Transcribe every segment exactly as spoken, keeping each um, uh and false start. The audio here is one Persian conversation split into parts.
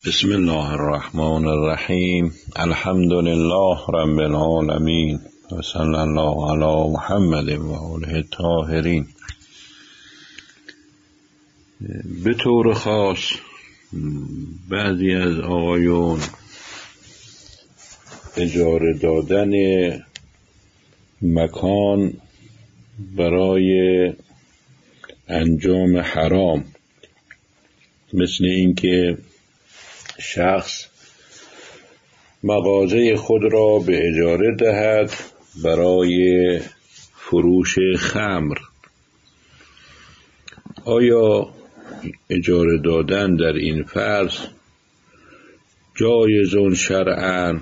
بسم الله الرحمن الرحیم. الحمد لله رب العالمین و صلی الله علی محمد و آله الطاهرین. به طور خاص بعضی از آقایون اجاره دادن مکان برای انجام حرام، مثل اینکه شخص مغازه خود را به اجاره دهد برای فروش خمر، آیا اجاره دادن در این فرض جایز شرعاً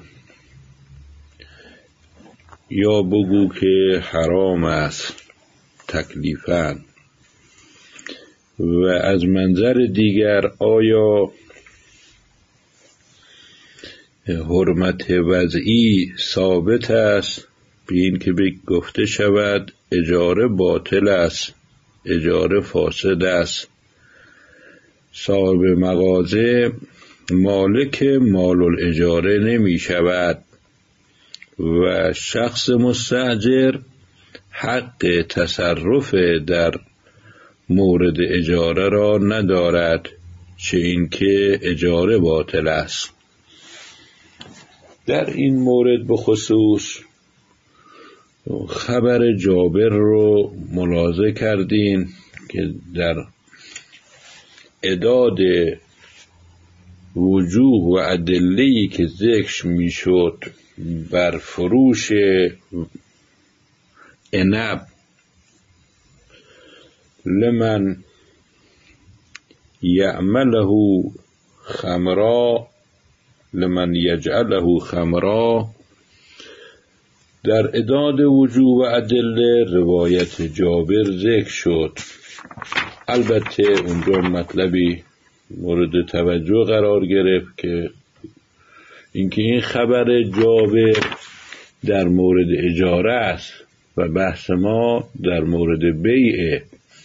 یا بگو که حرام است تکلیفاً؟ و از منظر دیگر آیا حرمت وضعی ثابت است به این که گفته شود اجاره باطل است، اجاره فاسد است، صاحب مغازه مالک مال الاجاره نمی شود و شخص مستاجر حق تصرف در مورد اجاره را ندارد، چه اینکه اجاره باطل است. در این مورد به خصوص خبر جابر رو ملاحظه کردین که در اعداد وجوه و ادله‌ای که ذکر میشد بر فروش عنب لمن یعمله خمرا لمن یجعله خمرا، در اعداد وجوه و ادله روایت جابر ذکر شد. البته اونجا مطلبی مورد توجه قرار گرفت که اینکه این خبر جابر در مورد اجاره است و بحث ما در مورد بیعه.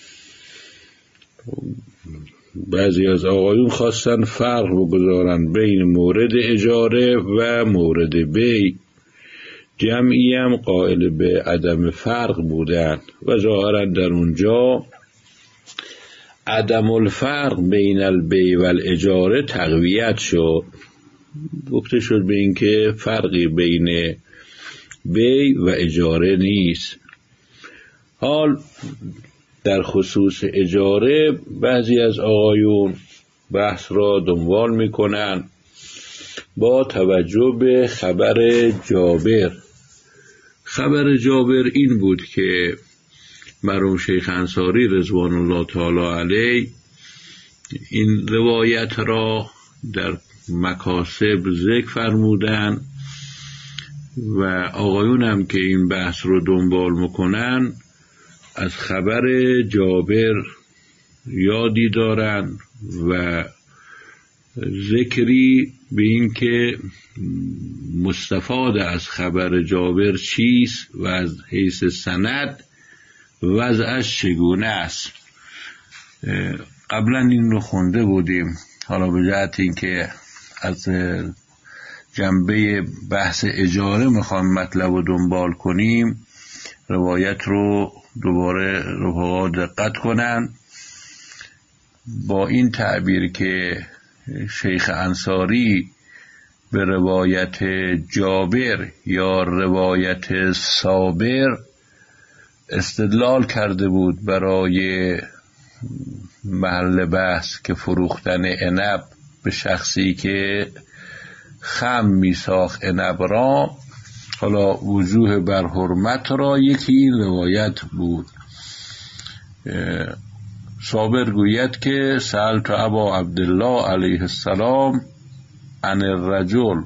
بعضی از آقایون خواستن فرق بگذارن بین مورد اجاره و مورد بیع، جمعی هم قائل به عدم فرق بودن و ظاهرا در اونجا عدم الفرق بین البیع و الاجاره تقویت شد، گفته شد به این که فرقی بین بیع و اجاره نیست. حال در خصوص اجاره بعضی از آقایون بحث را دنبال میکنن با توجه به خبر جابر. خبر جابر این بود که مرحوم شیخ انصاری رضوان الله تعالی علیه این روایت را در مکاسب ذکر فرمودن و آقایون هم که این بحث رو دنبال میکنن از خبر جابر یادی دارن و ذکری به این که مستفاد از خبر جابر چیست و از حیث سند وضعش چگونه است. قبلا این رو خونده بودیم، حالا به جهت این که از جنبه بحث اجاره میخوام مطلب رو دنبال کنیم، روایت رو دوباره رفقا دقت کنن با این تعبیر که شیخ انصاری به روایت جابر یا روایت صابر استدلال کرده بود برای محل بحث که فروختن عنب به شخصی که خم می ساخت عنب را. حالا وجوه بر حرمت را یکی این روایت بود. صابر گوید که سألت ابا عبدالله علیه السلام عن الرجل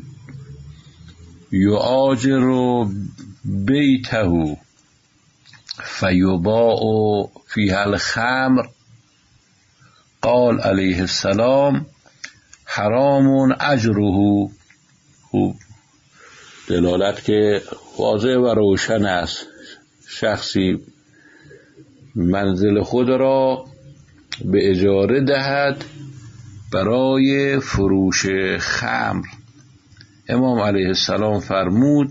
یؤاجر بیته فیباع فیها الخمر، قال علیه السلام حرام اجره. خوب دلالت که واضح و روشن است. شخصی منزل خود را به اجاره دهد برای فروش خمر. امام علیه السلام فرمود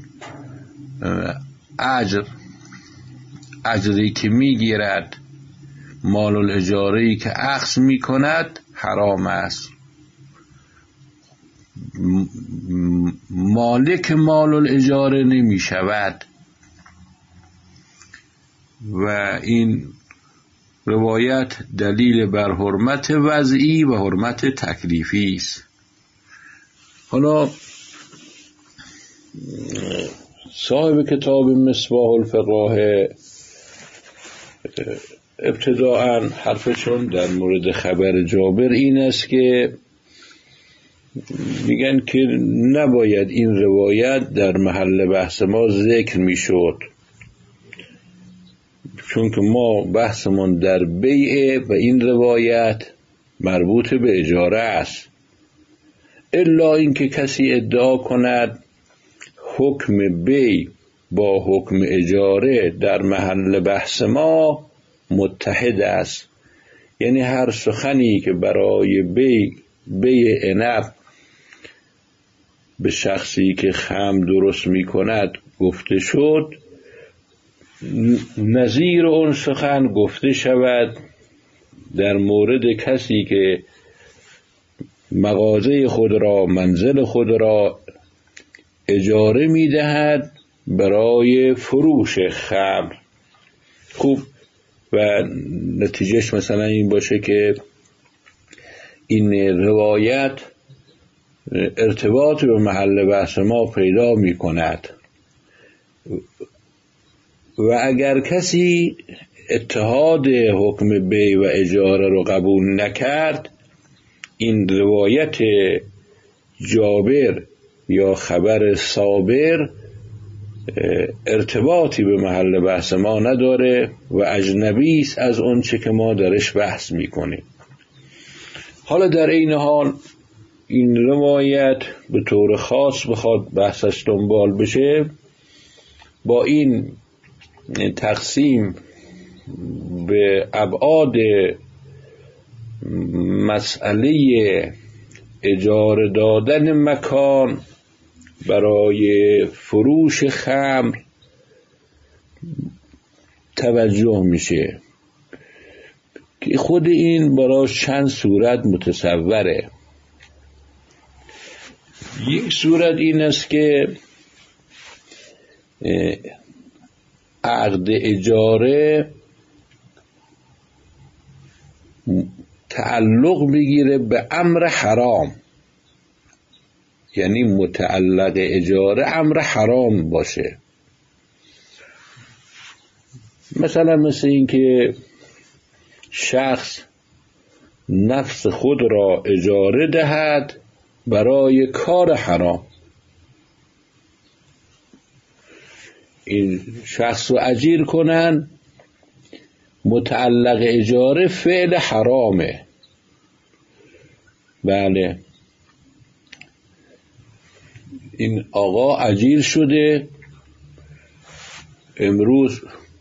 اجر اجری که میگیرد مال الاجاره‌ای که اخذ میکند حرام است. مالک مال الاجاره نمی شود. و این روایت دلیل بر حرمت وضعی و حرمت تکلیفی است. حالا صاحب کتاب مصباح الفقاه ابتداءً حرفشون در مورد خبر جابر این است که میگن که نباید این روایت در محل بحث ما ذکر میشد، چون که ما بحثمون در بیع و این روایت مربوط به اجاره است. الا اینکه کسی ادعا کند حکم بیع با حکم اجاره در محل بحث ما متحد است، یعنی هر سخنی که برای بیع بیع عنب به شخصی که خمر درست می کند گفته شد، نظیر اون سخن گفته شود در مورد کسی که مغازه خود را، منزل خود را اجاره می دهد برای فروش خمر. خوب، و نتیجهش مثلا این باشه که این روایت ارتباط به محل بحث ما پیدا می کند. و اگر کسی اتحاد حکم بیع و اجاره رو قبول نکرد، این روایت جابر یا خبر صابر ارتباطی به محل بحث ما نداره و اجنبی است از اون چه که ما درش بحث میکنیم. حالا در این حال این روایت به طور خاص بخواد بحثش دنبال بشه، با این تقسیم به ابعاد مسئله اجاره دادن مکان برای فروش خمر توجه میشه که خود این براش چند صورت متصوره. یک صورت این است که عقد اجاره تعلق بگیره به امر حرام، یعنی متعلق اجاره امر حرام باشه. مثلا مثل این که شخص نفس خود را اجاره دهد برای کار حرام. این شخص رو اجیر کنن، متعلق اجاره فعل حرامه. بله، این آقا اجیر شده، امروز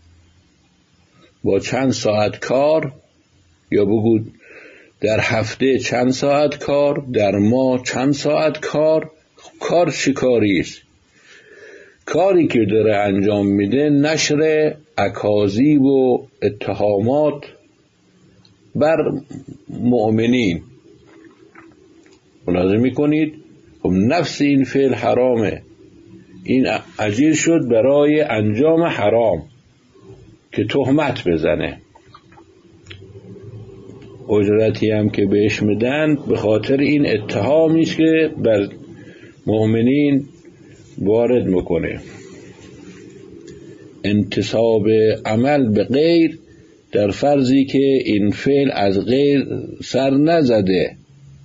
با چند ساعت کار، یا بگو در هفته چند ساعت کار، در ماه چند ساعت کار. کار چی کاری است؟ کاری که داره انجام میده نشر اکاذیب و اتهامات بر مؤمنین. ملاحظه میکنید؟ خب نفس این فعل حرامه. این اجیر شد برای انجام حرام که تهمت بزنه. اجرتی هم که بهش میدن به خاطر این اتهامی است که بر مؤمنین وارد میکنه. انتساب عمل به غیر در فرضی که این فعل از غیر سر نزده.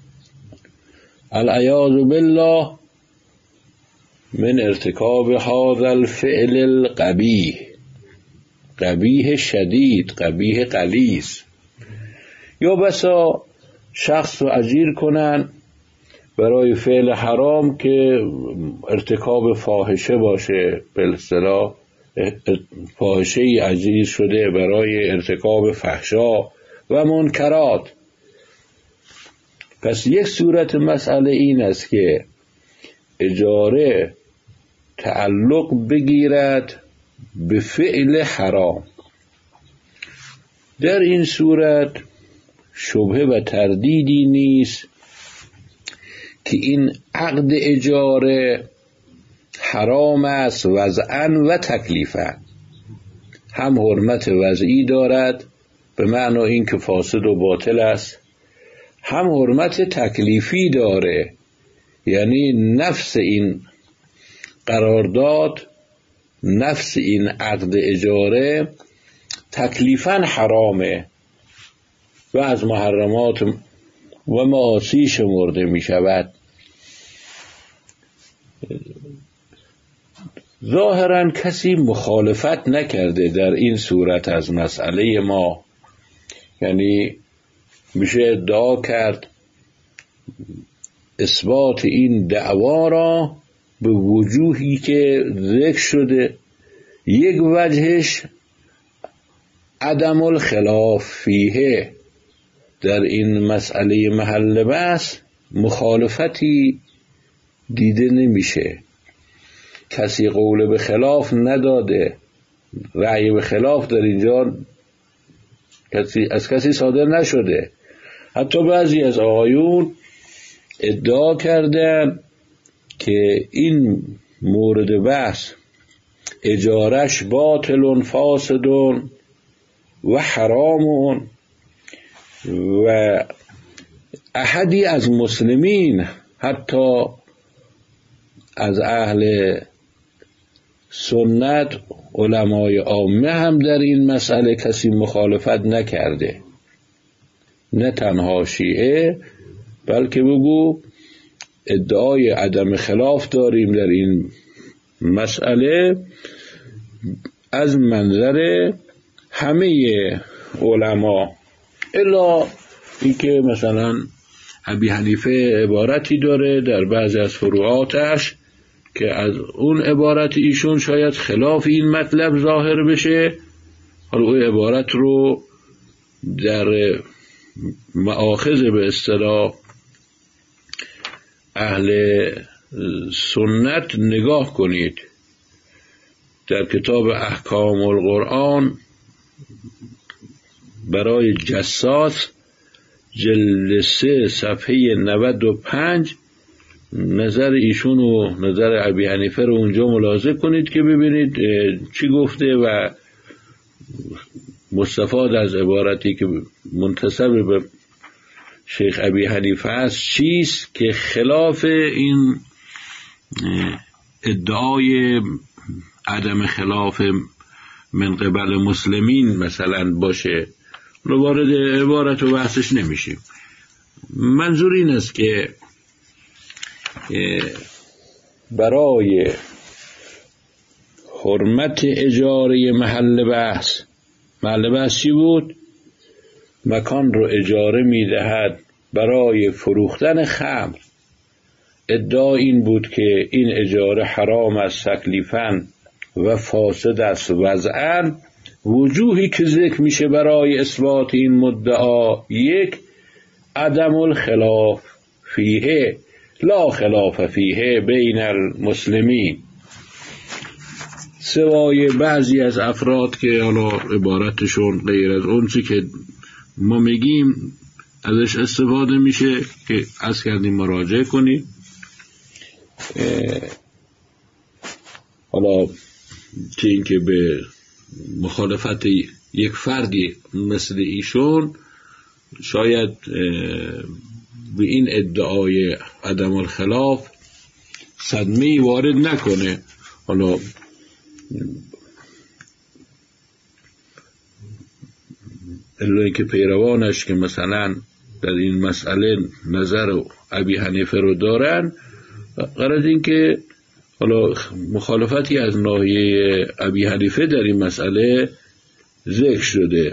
العیاذ بالله من ارتکاب هذا الفعل القبیح، قبیح شدید، قبیح غلیظ. یا بسا شخص رو اجیر کنن برای فعل حرام که ارتکاب فاحشه باشه، به اصطلاح فاحشه ای اجیر شده برای ارتکاب فحشا و منکرات. پس یک صورت مسئله این است که اجاره تعلق بگیرد به فعل حرام. در این صورت شبهه و تردیدی نیست که این عقد اجاره حرام است وضعاً و تکلیفاً. هم حرمت وضعی دارد به معنی این که فاسد و باطل است، هم حرمت تکلیفی داره، یعنی نفس این قرارداد، نفس این عقد اجاره تکلیفاً حرامه و از محرمات و معاصی شمرده می شود. ظاهراً کسی مخالفت نکرده در این صورت از مسئله ما، یعنی میشه ادعا کرد اثبات این دعوا را به وجوهی که ذکر شده. یک وجهش عدم الخلاف فیه، در این مسئله محل بحث مخالفتی دیده نمیشه، کسی قول به خلاف نداده، رأی به خلاف در اینجا کسی از کسی صادر نشده. حتی بعضی از آقایون ادعا کردن که این مورد بحث اجارش باطل فاسد و حرام و احدی از مسلمین، حتی از اهل سنت علمای عامه هم در این مسئله کسی مخالفت نکرده، نه تنها شیعه، بلکه بگو ادعای عدم خلاف داریم در این مسئله از منظر همه علما، الا اینکه مثلا ابی حنیفه عبارتی داره در بعضی از فروعاتش که از اون عبارت ایشون شاید خلاف این مطلب ظاهر بشه. حالا اون عبارت رو در مآخذ به اصطلاح اهل سنت نگاه کنید. در کتاب احکام القرآن برای جساس جلد سه صفحه نود و پنج نظر ایشون و نظر ابی حنیفه رو اونجا ملاحظه کنید که ببینید چی گفته و مستفاد از عبارتی که منتسب به شیخ ابی حنیفه است چیست که خلاف این ادعای عدم خلاف من قبل مسلمین مثلا باشه. رو وارد عبارت و بحثش نمیشیم. منظور این است که برای حرمت اجاره محل بحث، محل بحث چی بود؟ مکان رو اجاره میدهد برای فروختن خمر. ادعا این بود که این اجاره حرام است تکلیفاً و فاسد است وضعاً. وجوهی که ذکر میشه برای اثبات این مدعا: یک، عدم الخلاف فیه، لا خلاف فیه بین المسلمین، سوای بعضی از افراد که حالا عبارتشون غیر از اون چی که ما میگیم ازش استفاده میشه که از کردیم مراجعه کنید. حالا که این که به مخالفت یک فردی مثل ایشون شاید به این ادعای عدم الخلاف صدمه‌ای وارد نکنه. حالا الا که پیروانش که مثلا در این مسئله نظر ابی حنیفه رو دارن، غرض این که حالا مخالفتی از ناحیه ابی حنیفه در این مسئله ذکر شده.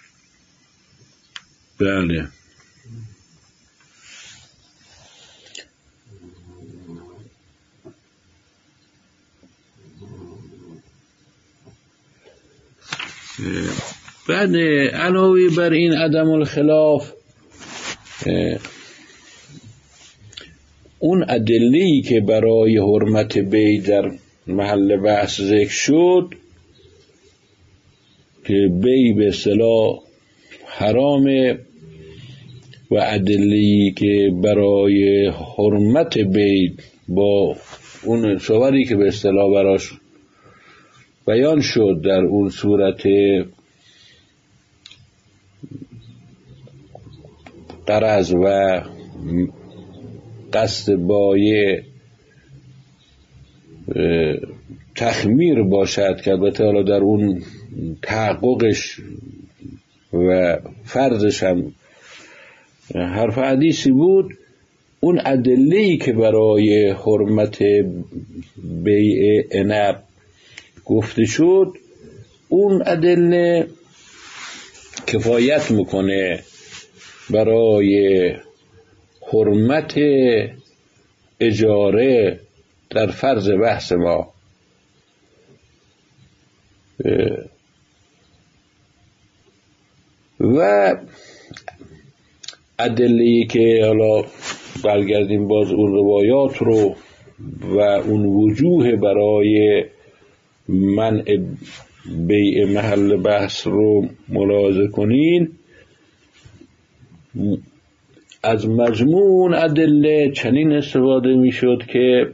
بله. بعد علاوه بر این عدم الخلاف اون ادله‌ای که برای حرمت بی در محل بحث ذکر شد که بی به اصطلاح حرامه و ادله‌ای که برای حرمت بی با اون صوری که به اصطلاح براش بیان شد در اون صورت قرض و قصد بایع تخمیر باشد که البته حالا در اون تحققش و فرضش هم حرف حدیثی بود. اون ادله‌ای که برای حرمت بیع عنب گفته شد اون ادله کفایت میکنه برای حرمت اجاره در فرض بحث ما. و ادله‌ای که حالا برگردیم باز اون روایات رو و اون وجوه برای منع بیع محل بحث رو ملاحظه کنین، از مجموع ادله چنین استفاده می شد که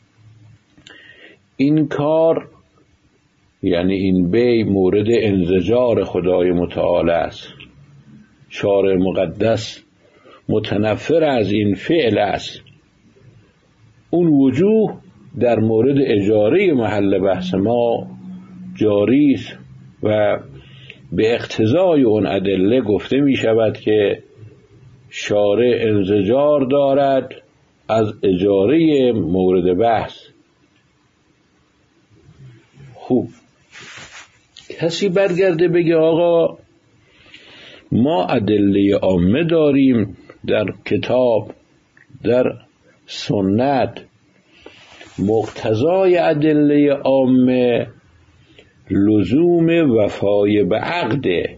این کار یعنی این بیع مورد انزجار خدای متعال است، شارع مقدس متنفر از این فعل است. اون وجوه در مورد اجاره محل بحث ما جاری است و به اقتضای اون ادله گفته می شود که شارع انزجار دارد از اجاره مورد بحث. خوب، کسی برگرده بگه آقا ما ادله عامه داریم در کتاب در سنت، مقتضای ادله عامه لزوم وفای به عقده،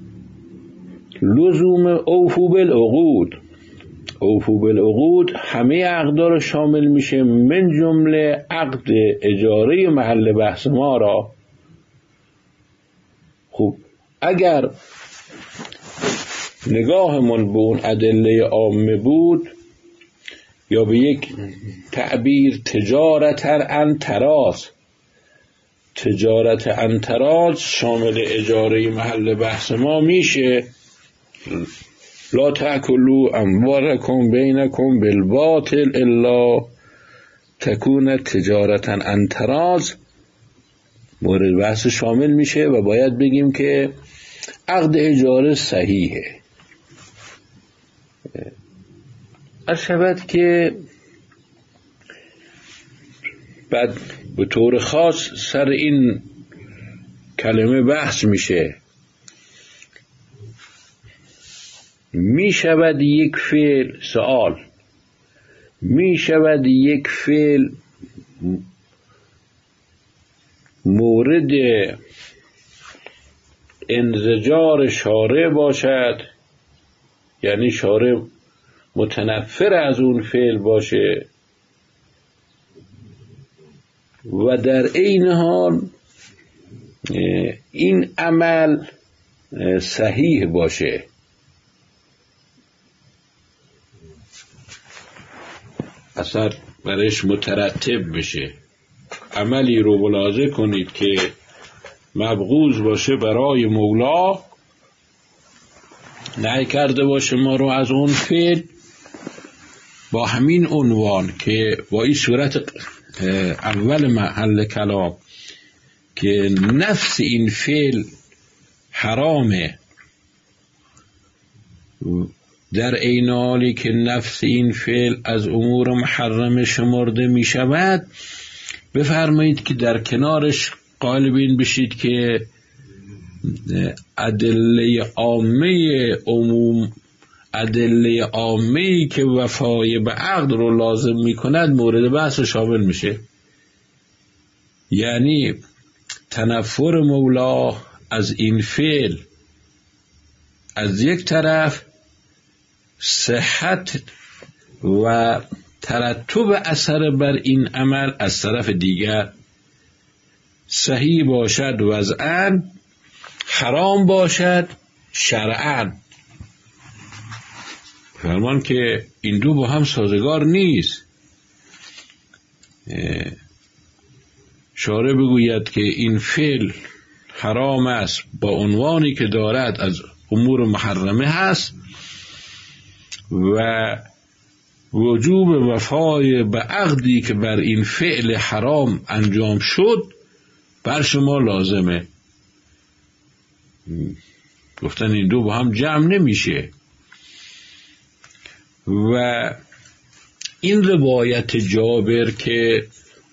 لزوم اوفو بالعقود. اوفو بالعقود همه عقدا رو شامل میشه، من جمله عقد اجاره محل بحث ما را. خوب، اگر نگاهمون به اون ادله عامه بود یا به یک تعبیر تجارت عن تراز، تجارت عن تراز شامل اجاره محل بحث ما میشه. لا تأکلوا اموالکم بینکم بالباطل الا تکون تجارتا عن تراز مورد بحث شامل میشه و باید بگیم که عقد اجاره صحیحه. از شود که بعد به طور خاص سر این کلمه بحث میشه. می شود یک فعل سوال می شود یک فعل مورد انزجار شارع باشد، یعنی شارع متنفر از اون فعل باشه و در عین حال این عمل صحیح باشه. اثر برش مترتب بشه. عملی رو ملاحظه کنید که مبغوض باشه برای مولا، نهی کرده باشه ما رو از اون فعل با همین عنوان که با این صورت اول محل کلام که نفس این فعل حرامه، در عین حالی که نفس این فعل از امور محرم شمرده می شود، بفرمایید که در کنارش قائل بین بشید که ادله عامه عموم، ادله عامه‌ای که وفای به عقد رو لازم می کند مورد بحث شامل میشه. یعنی تنفر مولا از این فعل از یک طرف، صحت و ترتب اثر بر این عمل از طرف دیگر صحیح باشد وضعاً، حرام باشد شرعاً. فرمان که این دو با هم سازگار نیست. شارع بگوید که این فعل حرام است با عنوانی که دارد از امور محرمه هست و وجوب وفای به عقدی که بر این فعل حرام انجام شد بر شما لازمه. گفتن این دو با هم جمع نمیشه. و این روایت جابر که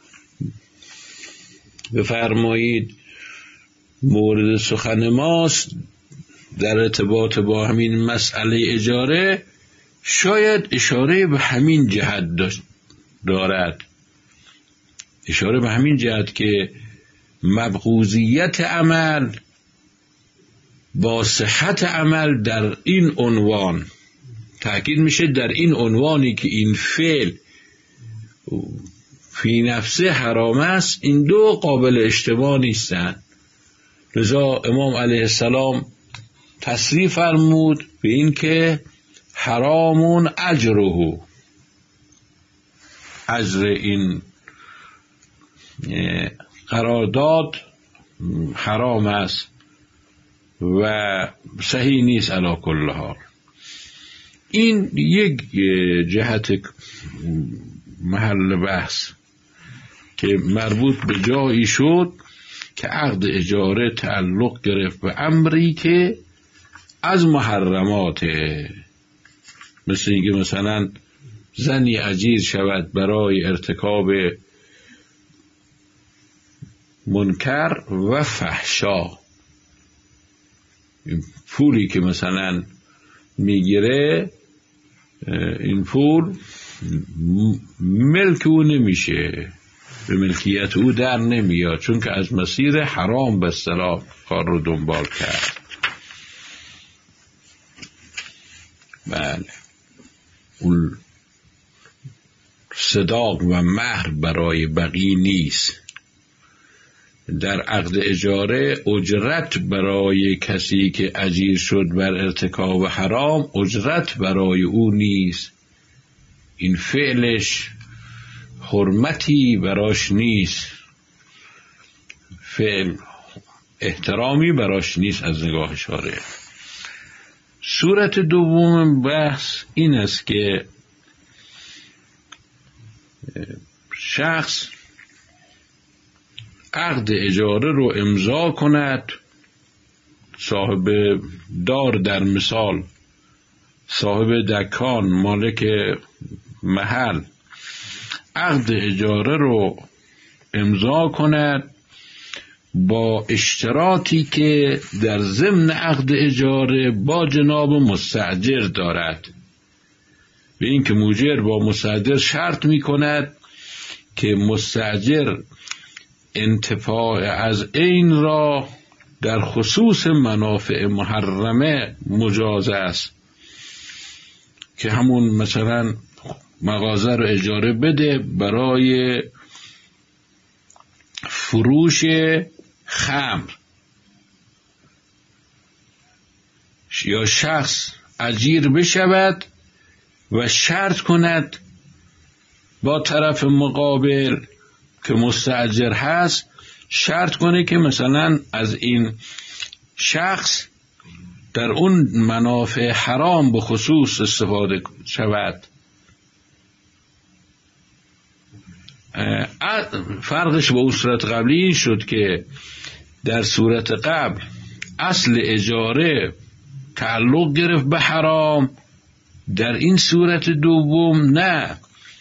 بفرمایید مورد سخن ماست در ارتباط با همین مسئله اجاره، شاید اشاره به همین جهت دارد، اشاره به همین جهت که مبغوضیت عمل با صحت عمل در این عنوان تأکید میشه، در این عنوانی که این فعل فی نفسه حرام است، این دو قابل اشتباه نیستند. لذا امام علیه السلام تصریح فرمود به این که حرامون اجره، اجر این قرارداد حرام است و صحیح نیست علی کل حال. این یک جهت محل بحث که مربوط به جایی شد که عقد اجاره تعلق گرفت به امری که از محرماته، مثل اینکه مثلا زنی اجیر شود برای ارتکاب منکر و فحشا، این پولی که مثلا میگیره این پول ملک او نمیشه، به ملکیت او در نمیاد، چون که از مسیر حرام به اصطلاح کار رو دنبال کرد. بله، اون صداق و مهر برای بقی نیست. در عقد اجاره اجرت برای کسی که اجیر شد بر ارتکاب حرام اجرت برای او نیست، این فعلش حرمتی براش نیست، فعل احترامی براش نیست از نگاه شارع. صورت دوم بحث این است که شخص عقد اجاره رو امضا کند، صاحب دار در مثال، صاحب دکان، مالک محل عقد اجاره رو امضا کند با اشتراطی که در ضمن عقد اجاره با جناب مستأجر دارد، به این که مؤجر با مستأجر شرط می کند که مستأجر انتفاع از عین را در خصوص منافع محرمه مجاز است، که همون مثلا مغازه رو اجاره بده برای فروش خمر، یا شخص اجیر بشود و شرط کند با طرف مقابل که مستأجر هست، شرط کنه که مثلا از این شخص در اون منافع حرام به خصوص استفاده شود. فرقش با اون صورت قبلی این شد که در صورت قبل اصل اجاره تعلق گرفت به حرام، در این صورت دوم نه،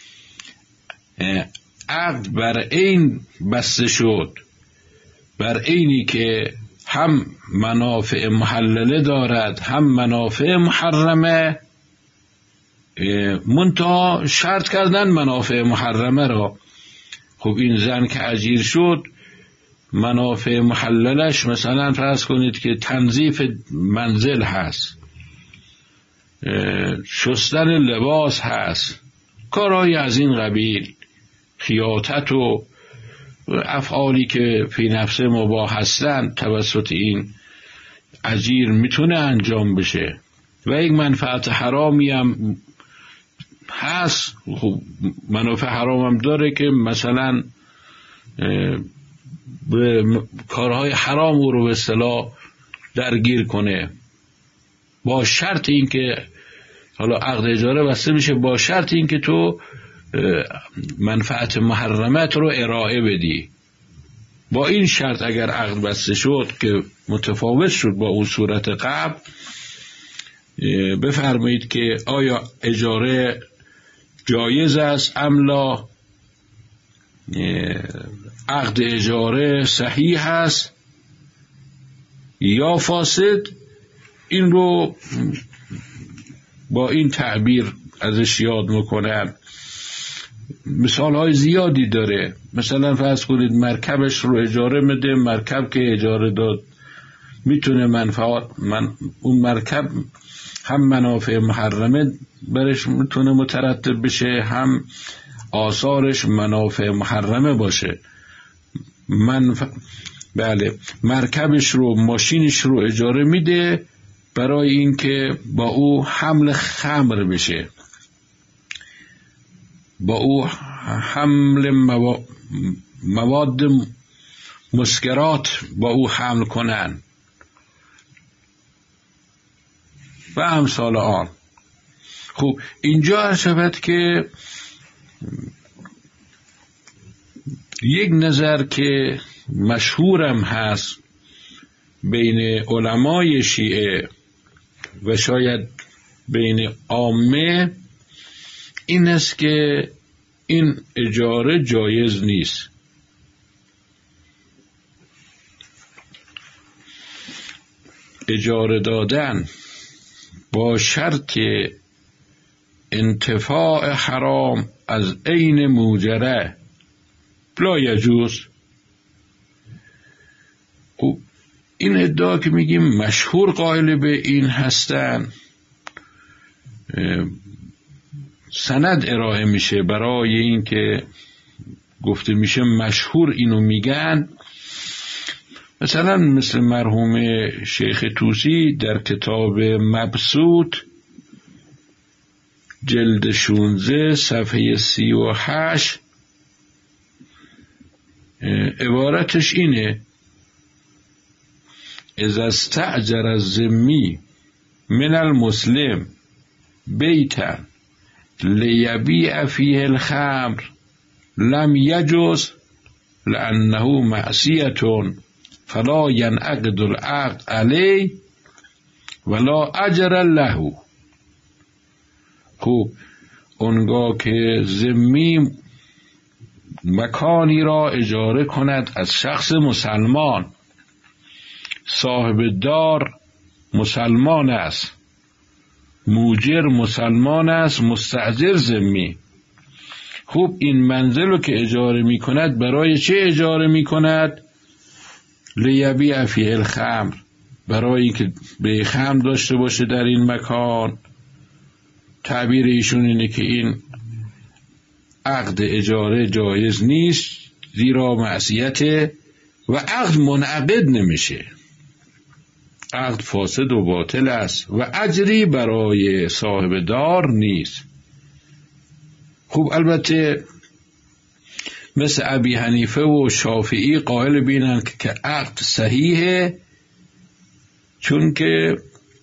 عقد بر عین بسته شد، بر عینی که هم منافع محلله دارد هم منافع محرمه، منتها شرط کردن منافع محرمه را. خب این زن که اجیر شد منافع محللش مثلا فرض کنید که تنظیف منزل هست، شستن لباس هست، کارهای از این قبیل، خیاطت و افعالی که فی نفسه مباح هستند توسط این اجیر میتونه انجام بشه و یک منفعت حرامی هم هست. خب منافع حرام هم داره که مثلا به کارهای حرام او رو به اصطلاح درگیر کنه، با شرط این که حالا عقد اجاره بسته میشه با شرط این که تو منفعت محرمت رو ارائه بدی. با این شرط اگر عقد بسته شد که متفاوت شد با اون صورت قبل، بفرمایید که آیا اجاره جایز است ام لا، عقد اجاره صحیح است یا فاسد. این رو با این تعبیر ازش یاد میکنن. مثال های زیادی داره. مثلا فرض کنید مرکبش رو اجاره میده، مرکب که اجاره داد میتونه منفعت من اون مرکب هم منافع محرمه برش میتونه مترتب بشه، هم آثارش منافع محرمه باشه. منف... بله مرکبش رو ماشینش رو اجاره میده برای اینکه با او حمل خمر بشه، با او حمل موا... مواد مسکرات با او حمل کنن و امثال آن. خب اینجا ارشبت که یک نظر که مشهورم هست بین علمای شیعه و شاید بین عامه این است که این اجاره جایز نیست. اجاره دادن با شرط انتفاع حرام از عین موجره لا یجوز. خب این ادعا که میگیم مشهور قائل به این هستن، سند ارائه میشه برای این که گفته میشه مشهور اینو میگن. مثلا مثل مرحوم شیخ طوسی در کتاب مبسوط جلد شانزده صفحه سی و هشت عبارتش اینه: اذا استأجر الذمی من المسلم بیتا لیبیع فیه الخمر لم یجوز لأنه معصیة فلا ینعقد العقد علیه ولا اجر له. خب اونگاه که ذمی مکانی را اجاره کند از شخص مسلمان، صاحب دار مسلمان است، موجر مسلمان است، مستأجر ذمی. خوب این منزل رو که اجاره می کند برای چه اجاره می کند؟ لیبیع فیه الخمر، برای که به خمر داشته باشه در این مکان. تعبیر ایشون اینه که این عقد اجاره جایز نیست زیرا معصیته و عقد منعقد نمیشه، عقد فاسد و باطل است و اجری برای صاحب دار نیست. خب البته مثل ابی حنیفه و شافعی قائل بینن که عقد صحیحه، چون که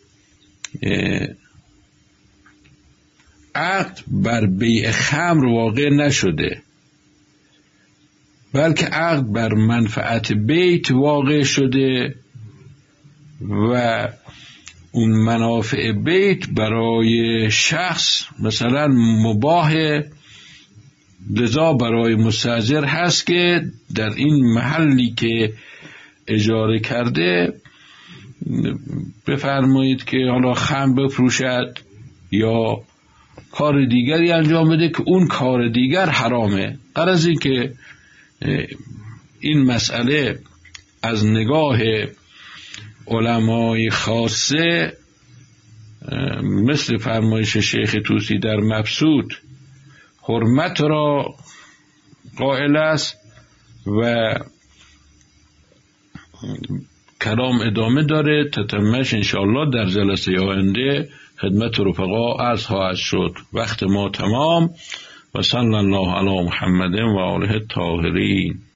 عقد بر بیع خمر واقع نشده، بلکه عقد بر منفعت بیت واقع شده و اون منافع بیت برای شخص مثلا مباح، لذا برای مستاجر هست که در این محلی که اجاره کرده بفرمایید که حالا خمر بفروشد یا کار دیگری انجام بده که اون کار دیگر حرامه. غرض این که این مسئله از نگاه علمای خاصه مثل فرمایش شیخ طوسی در مبسوط حرمت را قائل است و کلام ادامه داره. تتمش انشاءالله در جلسه آینده خدمت رفقا عرض خواهد شد. وقت ما تمام. و صلی الله علی محمد و آله الطاهرین.